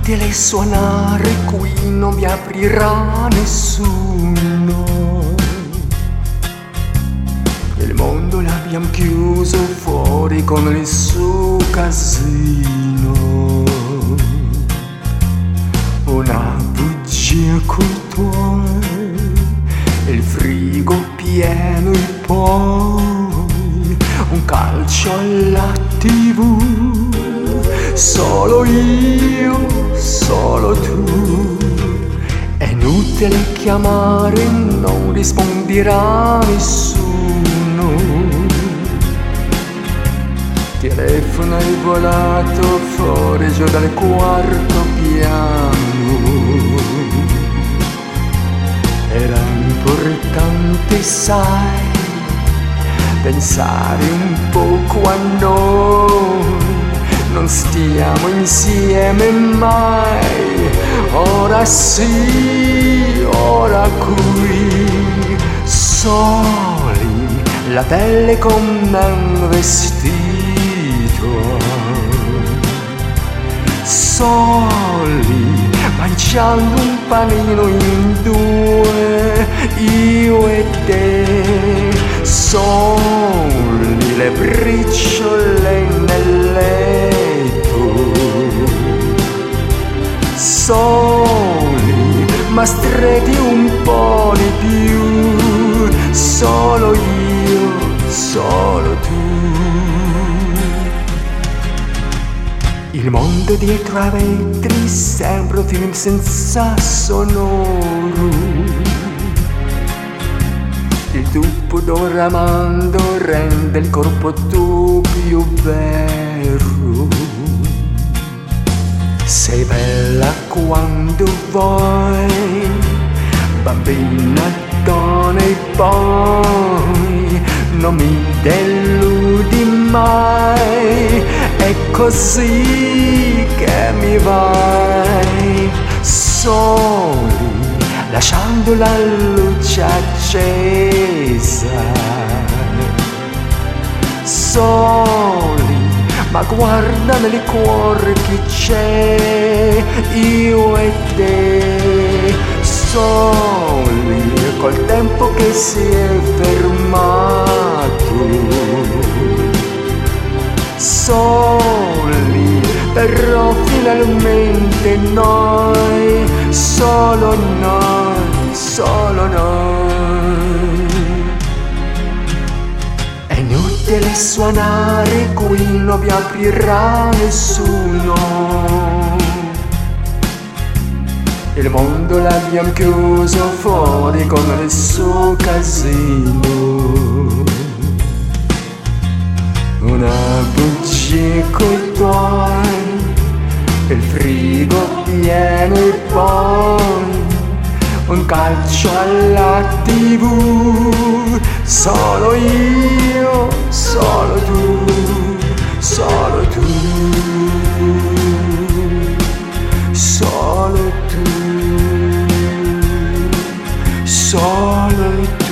inutile suonare, qui non vi aprirà nessuno. Il mondo l'abbiamo chiuso fuori con il suo casino. Una bugia coi tuoi, il frigo pieno e poi un calcio alla TV. Solo io, solo tu. È inutile chiamare, non risponderà nessuno. Telefono è volato fuori giù dal quarto piano. Era importante, sai, pensare un poco a noi. Non stiamo insieme mai, ora sì, ora qui. Soli, la pelle come un vestito. Soli, mangiando un panino in due, io e te. Soli, le briciole nel letto. Soli, ma stretti un po' di più. Solo io, solo tu. Il mondo dietro ai vetri sembra un film senza sonoro. Il tuo doramando rende il corpo tuo più vero. Sei bella quando vuoi, bambina, donna e poi non mi deludi mai. È così che mi vai. Soli, lasciando la luce accesa. Soli, ma guarda nel cuore chi c'è, io e te. Soli, col tempo che si è fermato. Soli, però finalmente noi, solo noi, solo noi. È inutile suonare, qui non vi aprirà nessuno. Il mondo l'abbiamo chiuso fuori con il suo casino. Una bugia coi tuoi, il frigo pieno e poi un calcio alla TV. Solo io, solo tu, solo tu, solo tu, solo tu.